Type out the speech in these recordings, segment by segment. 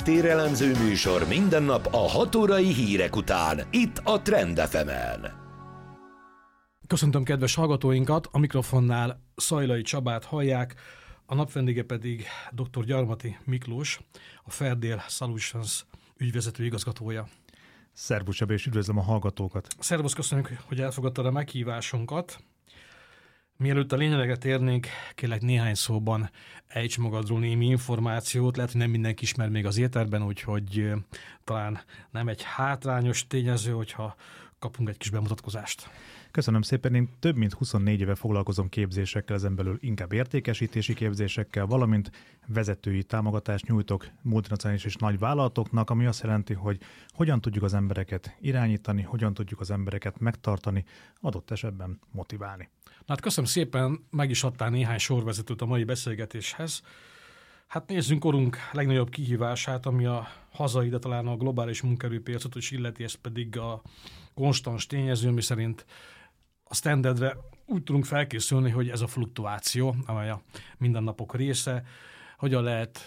háttérelemző műsor minden nap a 6 órai hírek után, itt a Trend FM-en. Köszöntöm kedves hallgatóinkat, a mikrofonnál Szajlai Csabát hallják, a napvendége pedig dr. Gyarmati Miklós, a Ferdél Solutions ügyvezető igazgatója. Szervusz Csaba, és üdvözlöm a hallgatókat. Szervusz, köszönjük, hogy elfogadtad a meghívásunkat. Mielőtt a lényegre térnénk, kérlek néhány szóban ejts magadról némi információt. Lehet, hogy nem mindenki ismer még az éterben, úgyhogy talán nem egy hátrányos tényező, hogyha kapunk egy kis bemutatkozást. Köszönöm szépen, én több mint 24 éve foglalkozom képzésekkel, ezen belül inkább értékesítési képzésekkel, valamint vezetői támogatást nyújtok multinacionális és nagy vállalatoknak, ami azt jelenti, hogy hogyan tudjuk az embereket irányítani, hogyan tudjuk az embereket megtartani, adott esetben motiválni. Hát köszönöm szépen, meg is adtál néhány sorvezetőt a mai beszélgetéshez. Hát nézzünk korunk legnagyobb kihívását, ami a hazai, de talán a globális munkaerőpiacot is illeti, ez pedig a konstans tényező, mi szerint a standardre úgy tudunk felkészülni, hogy ez a fluktuáció, amely a mindennapok része, hogyan lehet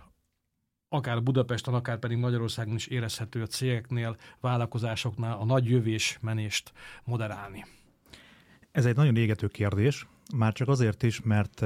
akár Budapesten, akár pedig Magyarországon is érezhető a cégeknél, vállalkozásoknál a nagy jövés-menést moderálni. Ez egy nagyon égető kérdés, már csak azért is, mert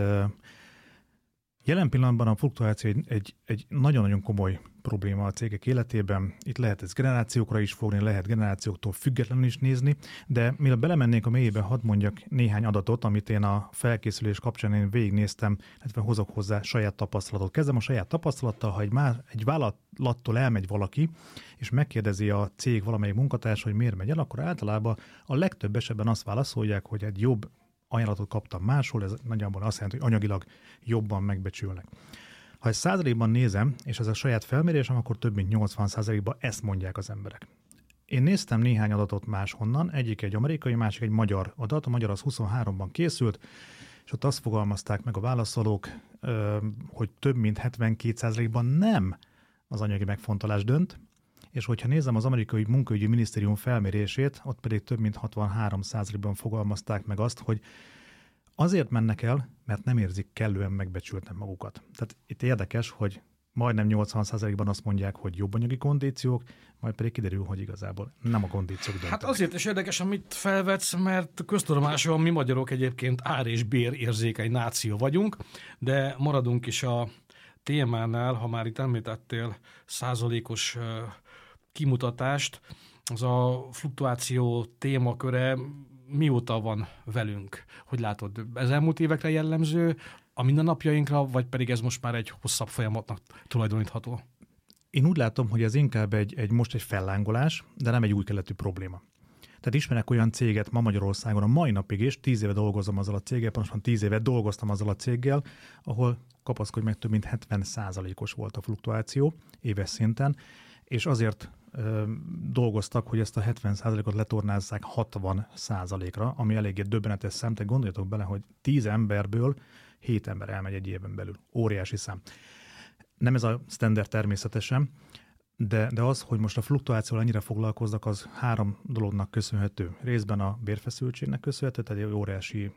jelen pillanatban a fluktuáció egy nagyon-nagyon komoly probléma a cégek életében. Itt lehet ez generációkra is fogni, lehet generációktól függetlenül is nézni, de mielőtt belemennék a mélyébe, hadd mondjak néhány adatot, amit én a felkészülés kapcsán végignéztem, illetve hozok hozzá saját tapasztalatot. Kezdem a saját tapasztalattal, ha egy vállalattól elmegy valaki, és megkérdezi a cég valamelyik munkatárs, hogy miért megy el, akkor általában a legtöbb esetben azt válaszolják, hogy egy jobb ajánlatot kaptam máshol, ez nagyjából azt jelenti, hogy anyagilag jobban megbecsülnek. Ha ezt százalékban nézem, és ez a saját felmérésem, akkor több mint 80%-ban ezt mondják az emberek. Én néztem néhány adatot máshonnan, egyik egy amerikai, másik egy magyar adat, a magyar az 23-ban készült, és ott azt fogalmazták meg a válaszolók, hogy több mint 72%-ban nem az anyagi megfontolás dönt, és hogyha nézem az amerikai munkaügyi minisztérium felmérését, ott pedig több mint 63%-ban fogalmazták meg azt, hogy azért mennek el, mert nem érzik kellően megbecsülten magukat. Tehát itt érdekes, hogy majdnem 80%-ban azt mondják, hogy jobb anyagi kondíciók, majd pedig kiderül, hogy igazából nem a kondíciók döntenek. Hát azért is érdekes, amit felvetsz, mert köztudomásúan mi magyarok egyébként ár- és bérérzékeny náció vagyunk, de maradunk is a témánál, ha már itt említettél százalékos kimutatást, az a fluktuáció témaköre mióta van velünk? Hogy látod, ez elmúlt évekre jellemző, a mindennapjainkra, vagy pedig ez most már egy hosszabb folyamatnak tulajdonítható? Én úgy látom, hogy ez inkább most egy fellángolás, de nem egy új keletű probléma. Tehát ismerek olyan céget ma Magyarországon a mai napig is, 10 éve dolgozom azzal a céggel, pontosan 10 éve dolgoztam azzal a céggel, ahol kapaszkodj meg, több mint 70%-os volt a fluktuáció éves szinten, és azért dolgoztak, hogy ezt a 70%-ot letornázzák 60%-ra, ami eléggé döbbenetes szám. Tehát gondoljatok bele, hogy 10 emberből 7 ember elmegy egy éven belül. Óriási szám. Nem ez a standard természetesen, de az, hogy most a fluktuációval ennyire foglalkoznak, az 3 dolognak köszönhető. Részben a bérfeszültségnek köszönhető, tehát egy óriási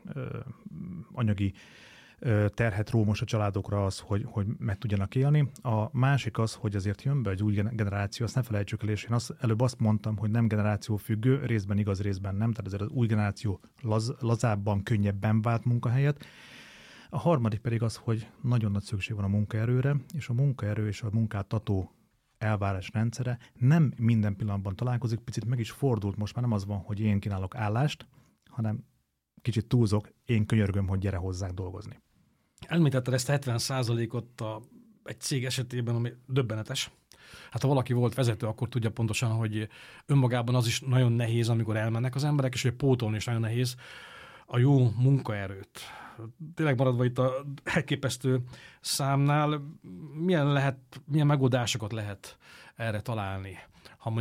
anyagi terhet ró most a családokra az, hogy meg tudjanak élni. A másik az, hogy azért jön be egy új generáció, azt ne felejtsük el, és én előbb azt mondtam, hogy nem generáció függő, részben igaz, részben nem, tehát ezért az új generáció lazábban, könnyebben vált munkahelyet. A harmadik pedig az, hogy nagyon nagy szükség van a munkaerőre, és a munkaerő és a munkáltató elvárás rendszere nem minden pillanatban találkozik, picit meg is fordult, most már nem az van, hogy én kínálok állást, hanem kicsit túlzok, én könyörgöm, hogy gyere hozzánk dolgozni. Említetted ezt a 70%-ot egy cég esetében, ami döbbenetes. Hát ha valaki volt vezető, akkor tudja pontosan, hogy önmagában az is nagyon nehéz, amikor elmennek az emberek, és hogy pótolni is nagyon nehéz a jó munkaerőt. Tényleg maradva itt a elképesztő számnál, milyen megoldásokat lehet erre találni? Ha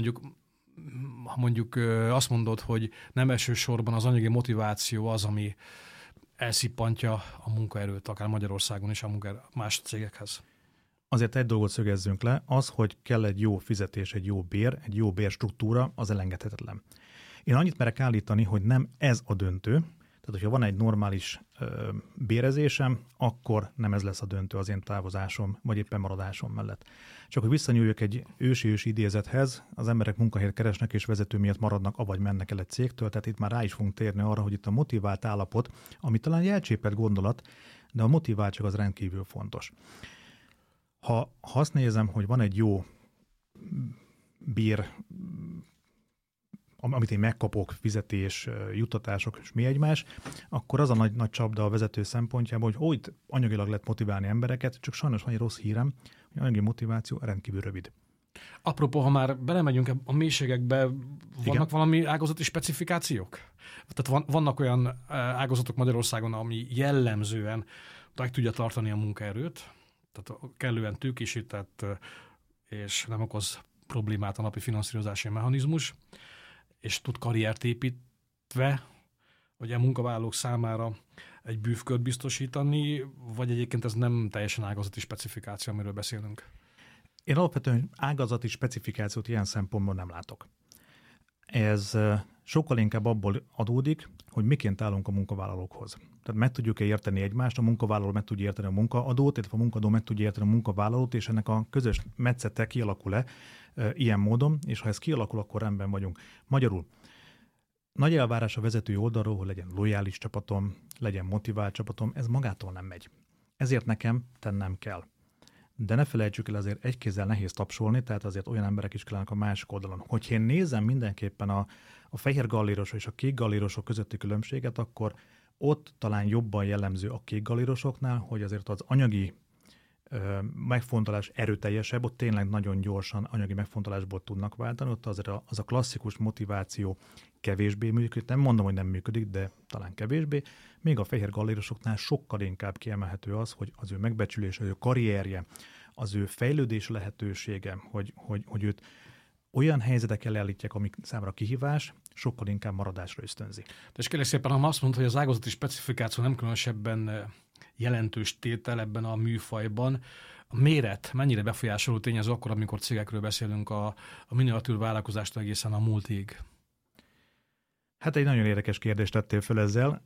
mondjuk azt mondod, hogy nem elsősorban az anyagi motiváció az, ami elszippantja a munkaerőt, akár Magyarországon is a más cégekhez. Azért egy dolgot szögezzünk le, az, hogy kell egy jó fizetés, egy jó bérstruktúra, az elengedhetetlen. Én annyit merek állítani, hogy nem ez a döntő, tehát Tehát, hogyha van egy normális bérezésem, akkor nem ez lesz a döntő az én távozásom, vagy éppen maradásom mellett. Csak hogy visszanyúljak egy ősi idézethez, az emberek munkahelyet keresnek és vezető miatt maradnak, avagy mennek el egy cégtől, tehát itt már rá is fogunk térni arra, hogy itt a motivált állapot, ami talán egy elcsépelt gondolat, de a motiváltság az rendkívül fontos. Ha azt nézem, hogy van egy jó bér, amit én megkapok, fizetés, juttatások és mi egymás, akkor az a nagy csapda a vezető szempontjából, hogy itt anyagilag lehet motiválni embereket, csak sajnos van egy rossz hírem, hogy anyagi motiváció rendkívül rövid. Apropó, ha már belemegyünk a mélységekbe, vannak valami ágazati specifikációk? Tehát vannak olyan ágazatok Magyarországon, ami jellemzően meg tudja tartani a munkaerőt, tehát kellően tőkésített és nem okoz problémát a napi finanszírozási mechanizmus, és tud karriert építve, hogy a munkavállalók számára egy bűvkört biztosítani, vagy egyébként ez nem teljesen ágazati specifikáció, amiről beszélünk? Én alapvetően ágazati specifikációt ilyen szempontból nem látok. Ez sokkal inkább abból adódik, hogy miként állunk a munkavállalókhoz. Tehát meg tudjuk-e érteni egymást, a munkavállaló meg tudja érteni a munkaadót, illetve a munkadó meg tudja érteni a munkavállalót, és ennek a közös metszete kialakul-e ilyen módon, és ha ez kialakul, akkor rendben vagyunk. Magyarul nagy elvárás a vezetői oldalról, hogy legyen lojális csapatom, legyen motivált csapatom, ez magától nem megy. Ezért nekem tennem kell. De ne felejtsük el, azért egy kézzel nehéz tapsolni, tehát azért olyan emberek is kellenek a másik oldalon. Hogyha én nézem mindenképpen a fehér gallérosok és a kék gallérosok közötti különbséget, akkor ott talán jobban jellemző a kék gallérosoknál, hogy azért az anyagi megfontolás erőteljesebb, ott tényleg nagyon gyorsan anyagi megfontolásból tudnak váltani, ott azért az a klasszikus motiváció kevésbé működik, nem mondom, hogy nem működik, de talán kevésbé, még a fehér gallérosoknál sokkal inkább kiemelhető az, hogy az ő megbecsülése, az ő karrierje, az ő fejlődés lehetősége, hogy őt olyan helyzetek elé állítják, amik számra kihívás, sokkal inkább maradásra ösztönzi. És kérlek szépen, ha azt mondta, hogy az ágazati specifikáció nem különösebben jelentős tétel ebben a műfajban, a méret mennyire befolyásoló tényező akkor, amikor cégekről beszélünk a miniatűr vállalkozástól egészen a multig? Hát egy nagyon érdekes kérdést tettél föl ezzel.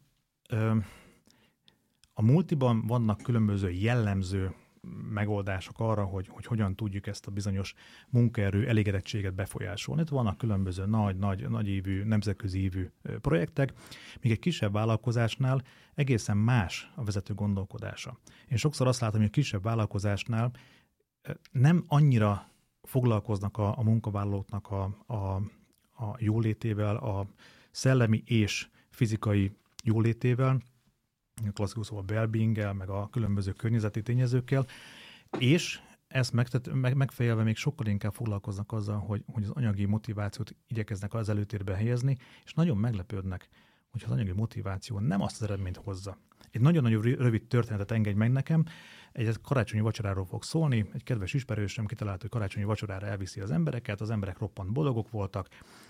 A multiban vannak különböző jellemző megoldások arra, hogy hogyan tudjuk ezt a bizonyos munkaerő elégedettséget befolyásolni. Itt vannak különböző nagy ívű, nemzetközi ívű projektek, míg egy kisebb vállalkozásnál egészen más a vezető gondolkodása. Én sokszor azt látom, hogy a kisebb vállalkozásnál nem annyira foglalkoznak a munkavállalóknak a jólétével, a szellemi és fizikai jólétével, a klasszikus szóval well-being-el, meg a különböző környezeti tényezőkkel, és ezt megfejelve még sokkal inkább foglalkoznak azzal, hogy az anyagi motivációt igyekeznek az előtérbe helyezni, és nagyon meglepődnek, hogy az anyagi motiváció nem azt az eredményt hozza. Egy nagyon-nagyon rövid történetet engedj meg nekem, egy karácsonyi vacsoráról fog szólni, egy kedves ismerősöm kitalált, hogy karácsonyi vacsorára elviszi az embereket, az emberek roppant boldogok voltak,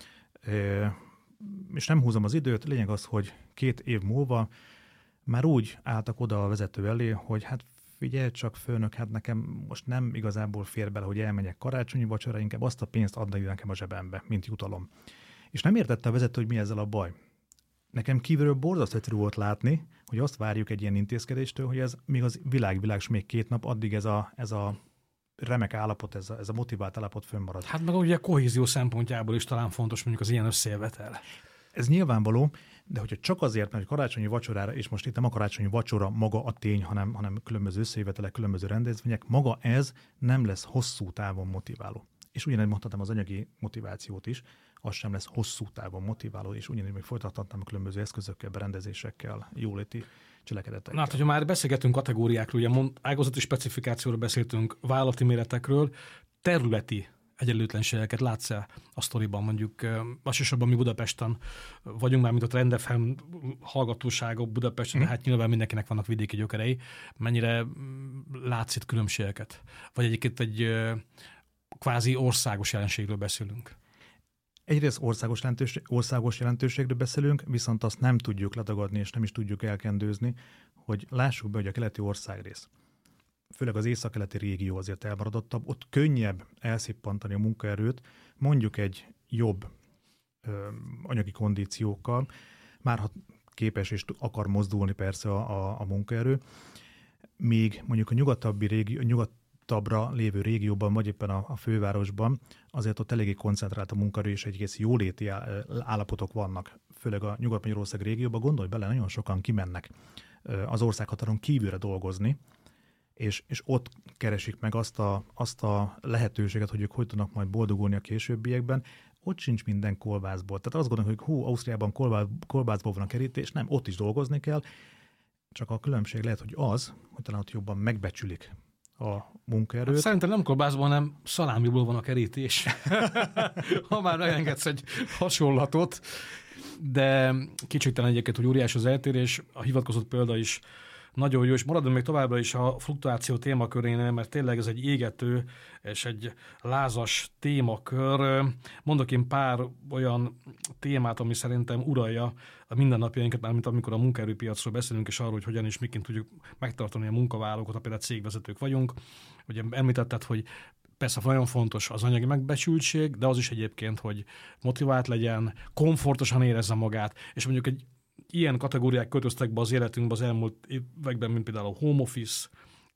és nem húzom az időt, lényeg az, hogy 2 év múlva már úgy álltak oda a vezető elé, hogy hát figyelj csak főnök, hát nekem most nem igazából fér bele, hogy elmenjek karácsonyi vacsorára, inkább azt a pénzt adni nekem a zsebembe, mint jutalom. És nem értette a vezető, hogy mi ezzel a baj. Nekem kívülről borzasztó egyszerű volt látni, hogy azt várjuk egy ilyen intézkedéstől, hogy ez még az világ, és még 2 nap, addig ez a remek állapot, ez a motivált állapot fönnmarad. Hát meg ugye a kohézió szempontjából is talán fontos mondjuk az ilyen összejövetel. Ez nyilvánvaló, de hogyha csak azért, mert karácsonyi vacsorára, és most itt nem a karácsonyi vacsora maga a tény, hanem különböző összejövetelek, különböző rendezvények, maga ez nem lesz hosszú távon motiváló. És ugyanígy mondhatom az anyagi motivációt is, az sem lesz hosszú távon motiváló, és ugyanígy még folytathatnám a különböző eszközökkel, berendezésekkel, jóléti cselekedetekkel. Na hát, hogyha már beszélgetünk kategóriákról, ugye ágazati specifikációról beszéltünk, vállalati méretekről, területi egyenlőtlenségeket látsz-e a sztoriban, mondjuk elsősorban mi Budapesten vagyunk már, mint a Trend FM hallgatósága Budapesten, de hát nyilván mindenkinek vannak vidéki gyökerei. Mennyire látsz itt különbségeket? Vagy egyébként egy kvázi országos jelenségről beszélünk? Egyrészt országos jelentőségről beszélünk, viszont azt nem tudjuk letagadni, és nem is tudjuk elkendőzni, hogy lássuk be, hogy a keleti országrész, főleg az északkeleti régió azért elmaradottabb, ott könnyebb elszippantani a munkaerőt, mondjuk egy jobb anyagi kondíciókkal, már ha képes és akar mozdulni persze a munkaerő, míg mondjuk a nyugatabbra lévő régióban, vagy éppen a fővárosban azért ott eléggé koncentrált a munkaerő, és egy egész jóléti állapotok vannak, főleg a Nyugat-Magyarország régióban. Gondolj bele, nagyon sokan kimennek az országhatáron kívülre dolgozni, és ott keresik meg azt a lehetőséget, hogy ők hogy tudnak majd boldogulni a későbbiekben. Ott sincs minden kolbászból. Tehát azt gondolom, hogy Ausztriában kolbászból van a kerítés, nem, ott is dolgozni kell, csak a különbség lehet, hogy hogy talán ott jobban megbecsülik a munkaerőt. Hát szerintem nem kolbászból, hanem szalámiból van a kerítés. Ha már megengedsz egy hasonlatot, de kétségtelen egyébként, hogy óriás az eltérés, a hivatkozott példa is nagyon jó, és maradom még továbbra is a fluktuáció témakörénél, mert tényleg ez egy égető és egy lázas témakör. Mondok én pár olyan témát, ami szerintem uralja a mindennapjainkat, mármint amikor a munkaerőpiacról beszélünk, és arról, hogy hogyan és miként tudjuk megtartani a munkavállalókat, ha például cégvezetők vagyunk. Ugye említetted, hogy persze nagyon fontos az anyagi megbecsültség, de az is egyébként, hogy motivált legyen, komfortosan érezze magát, és mondjuk egy ilyen kategóriák költöztek be az életünkbe az elmúlt években, mint például a home office,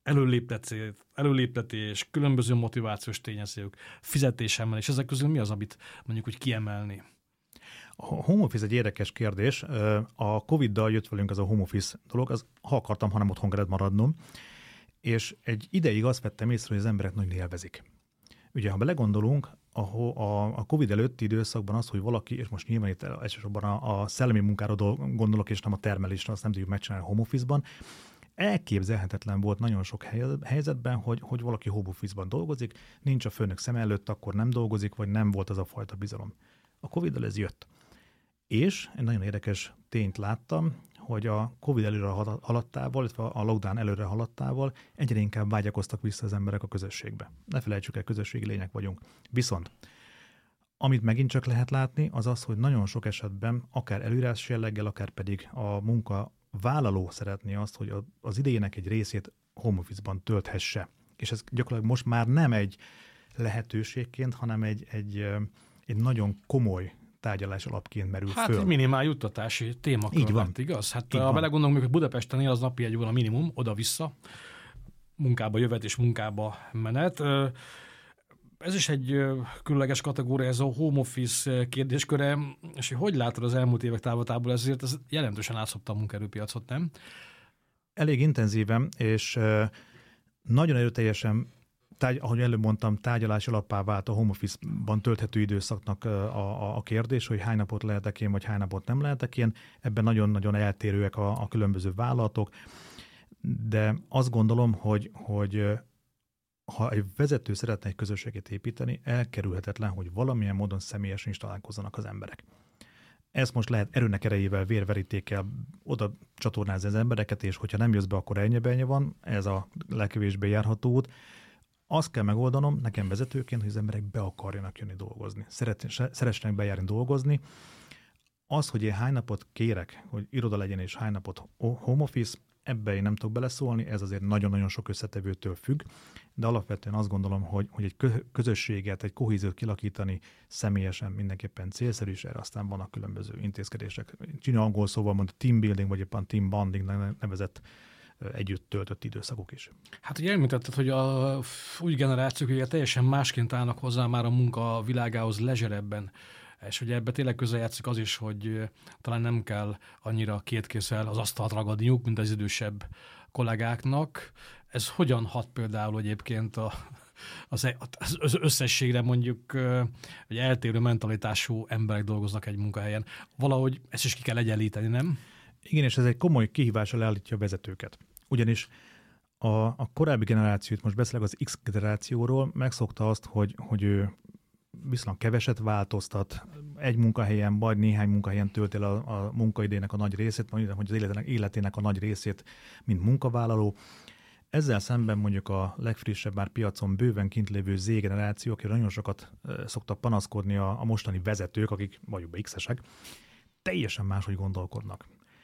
előléptetés, különböző motivációs tényezők, fizetésemelés. Ezek közül mi az, amit mondjuk úgy kiemelni? A home office egy érdekes kérdés. A Covid-dal jött velünk ez a home office dolog, ha akartam, hanem otthon kellett maradnom, és egy ideig azt vettem észre, hogy az emberek nagyon élvezik. Ugye, ha belegondolunk, a Covid előtti időszakban az, hogy valaki, és most nyilván itt elsősorban a szellemi munkára gondolok, és nem a termelésre, azt nem tudjuk megcsinálni a home office-ban, elképzelhetetlen volt nagyon sok helyzetben, hogy valaki home office-ban dolgozik, nincs a főnök szem előtt, akkor nem dolgozik, vagy nem volt az a fajta bizalom. A Covid-dal ez jött. És egy nagyon érdekes tényt láttam, hogy a Covid előre haladtával, illetve a lockdown előre haladtával egyre inkább vágyakoztak vissza az emberek a közösségbe. Ne felejtsük el, közösségi lények vagyunk. Viszont, amit megint csak lehet látni, az az, hogy nagyon sok esetben, akár előírás jelleggel, akár pedig a munkavállaló szeretné azt, hogy az idejének egy részét home office-ban tölthesse. És ez gyakorlatilag most már nem egy lehetőségként, hanem egy nagyon komoly tárgyalás alapként merül föl. Hát minimál juttatási témakör. Így van. Igaz? Hát ha belegondolunk, hogy Budapesten él, az napi egy a minimum, oda-vissza, munkába jövet és munkába menet. Ez is egy különleges kategória, ez a home office kérdésköre, és hogy látod az elmúlt évek távlatából, ezért ez jelentősen átszabta a munkaerőpiacot, nem? Elég intenzíven, és nagyon erőteljesen, ahogy előbb mondtam, tárgyalás alappá vált a home office-ban tölthető időszaknak a kérdés, hogy hány napot lehetek én, vagy hány napot nem lehetek én. Ebben nagyon-nagyon eltérőek a különböző vállalatok, de azt gondolom, hogy ha egy vezető szeretne egy közösséget építeni, elkerülhetetlen, hogy valamilyen módon személyesen is találkozzanak az emberek. Ezt most lehet erőnek erejével, vérverítékkel oda csatornázni az embereket, és hogyha nem jössz be, akkor ennyi van, ez a legkevésbé járható út. Azt kell megoldanom nekem vezetőként, hogy az emberek be akarjanak jönni dolgozni. Szeressenek bejárni dolgozni. Az, hogy én hány napot kérek, hogy iroda legyen, és hány napot home office, ebbe én nem tudok beleszólni, ez azért nagyon-nagyon sok összetevőtől függ, de alapvetően azt gondolom, hogy egy közösséget, egy kohéziót kilakítani személyesen mindenképpen célszerű, és erre aztán vannak különböző intézkedések. Csini angol szóval mond team building, vagy éppen team bonding nevezett együtt töltött időszakok is. Hát ugye említetted, hogy a új generációk ugye teljesen másként állnak hozzá már a munka világához leisure-ebben, és ugye ebbe tényleg közrejátszik az is, hogy talán nem kell annyira két kézzel az asztalt ragadniuk, mint az idősebb kollégáknak. Ez hogyan hat például egyébként az összességre, mondjuk, hogy eltérő mentalitású emberek dolgoznak egy munkahelyen? Valahogy ezt is ki kell egyenlíteni, nem? Igen, és ez egy komoly kihívással állítja a vezetőket. Ugyanis a korábbi generációt, most beszélek az X generációról, megszokta azt, hogy ő viszonylag keveset változtat, egy munkahelyen vagy néhány munkahelyen tölt el a munkaidének a nagy részét, vagy az életének a nagy részét, mint munkavállaló. Ezzel szemben mondjuk a legfrissebb már piacon bőven kint lévő Z generáció, akik nagyon sokat szoktak panaszkodni a mostani vezetők, akik vagyunk X-esek, teljesen máshogy gondolkodnak.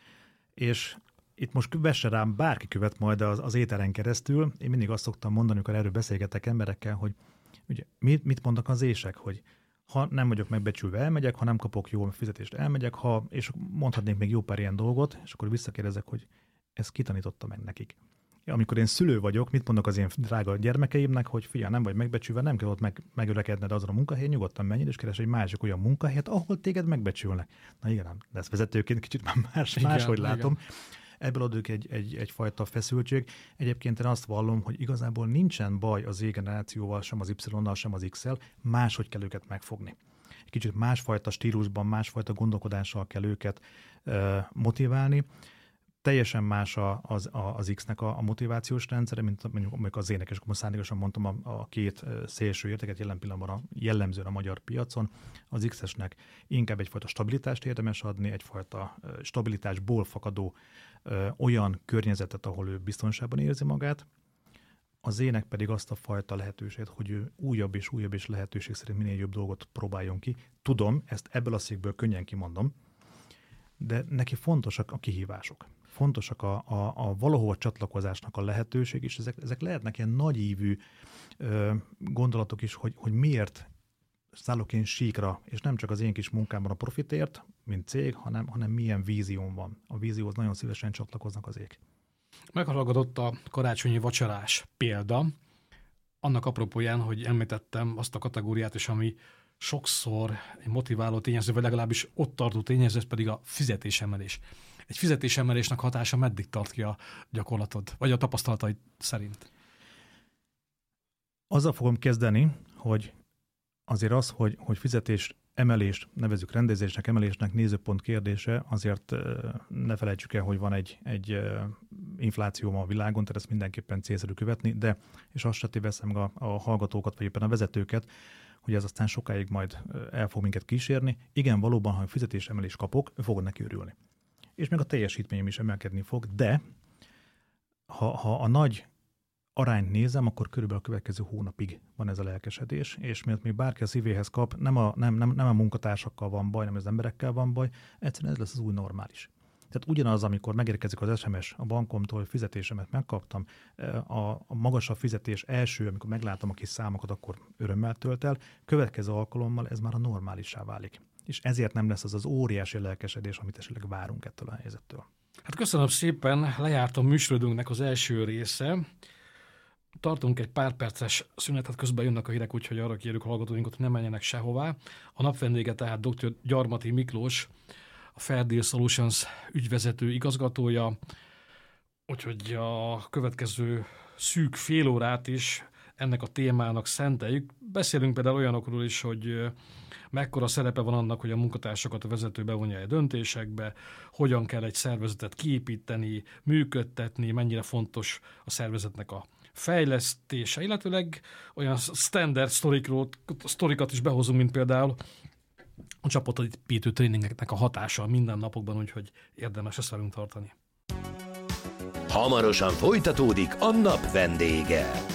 És itt most vesse rám bárki követ majd az éteren keresztül. Én mindig azt szoktam mondani, amikor erről beszélgetek emberekkel, hogy ugye mit mondnak az ések, hogy Ha nem vagyok megbecsülve, elmegyek, ha nem kapok jó fizetést, elmegyek, és mondhatnék még jó pár ilyen dolgot, és akkor visszakérdezek, hogy ezt kitanította meg nekik. Amikor én szülő vagyok, mit mondok az én drága gyermekeimnek, hogy figyelj, nem vagy megbecsülve, nem kell ott megörekedned azon a munkahelyen, nyugodtan menjél, és keres egy másik olyan munkahelyet, ahol téged megbecsülnek. Na igen, de ezt vezetőként kicsit már máshogy látom. Ebből adjuk egyfajta feszültség. Egyébként én azt vallom, hogy igazából nincsen baj az Z-generációval, sem az Y-nal, sem az X-el, máshogy kell őket megfogni. Egy kicsit másfajta stílusban, másfajta gondolkodással kell őket motiválni. Teljesen más az X-nek a motivációs rendszere, mint mondjuk az Z-nek, és akkor szándékosan mondtam a két szélső értéket jelen pillanatban jellemzően a magyar piacon. Az X-esnek inkább egyfajta stabilitást érdemes adni, egyfajta stabilitásból fakadó olyan környezetet, ahol ő biztonságban érzi magát. A Z-nek pedig azt a fajta lehetőséget, hogy ő újabb és lehetőség szerint minél jobb dolgot próbáljon ki. Tudom, ezt ebből a székből könnyen kimondom, de neki fontosak a kihívások. Fontosak a valahova csatlakozásnak a lehetőség, és ezek lehetnek ilyen nagyívű gondolatok is, hogy miért szállok én síkra, és nem csak az én kis munkámban a profitért, mint cég, hanem milyen vízióm van. A vízióhoz nagyon szívesen csatlakoznak az ég. Meghallgatott a karácsonyi vacsorás példa, annak apropóján, hogy említettem azt a kategóriát is, ami sokszor egy motiváló tényező, vagy legalábbis ott tartó tényező, ez pedig a fizetésemelés. Egy fizetésemelésnek hatása meddig tart ki a gyakorlatod, vagy a tapasztalataid szerint? Azzal fogom kezdeni, hogy azért az, hogy fizetés emelést, nevezzük rendezésnek, emelésnek nézőpont kérdése, azért ne felejtsük el, hogy van egy infláció a világon, tehát ezt mindenképpen célszerű követni, de, és azt se téveszem a hallgatókat, vagy éppen a vezetőket, hogy ez aztán sokáig majd el fog minket kísérni. Igen, valóban, ha fizetés emelést kapok, fogok neki örülni. És még a teljesítményem is emelkedni fog, de ha a nagy arányt nézem, akkor körülbelül a következő hónapig van ez a lelkesedés, és miatt még bárki a szívéhez kap, nem a munkatársakkal van baj, nem az emberekkel van baj, egyszerűen ez lesz az új normális. Tehát ugyanaz, amikor megérkezik az SMS a bankomtól, hogy fizetésemet megkaptam, a magasabb fizetés első, amikor meglátom a kis számokat, akkor örömmel tölt el, következő alkalommal ez már a normálissá válik. És ezért nem lesz az óriási lelkesedés, amit esetleg várunk ettől a helyzettől. Hát köszönöm szépen, lejárt a műsoridőnknek az első része. Tartunk egy pár perces szünetet, közben jönnek a hírek, úgyhogy arra kérjük a hallgatóinkat, hogy ne menjenek sehová. A napvendége tehát dr. Gyarmati Miklós, a Fair Deal Solutions ügyvezető igazgatója, úgyhogy a következő szűk fél órát is ennek a témának szenteljük. Beszélünk például olyanokról is, hogy mekkora szerepe van annak, hogy a munkatársakat a vezető bevonja a döntésekbe, hogyan kell egy szervezetet kiépíteni, működtetni, mennyire fontos a szervezetnek a fejlesztése, illetőleg olyan standard sztorikat is behozunk, mint például a csapatépítő tréningeknek a hatása a mindennapokban, úgyhogy érdemes ezt velünk tartani. Hamarosan folytatódik a nap vendége.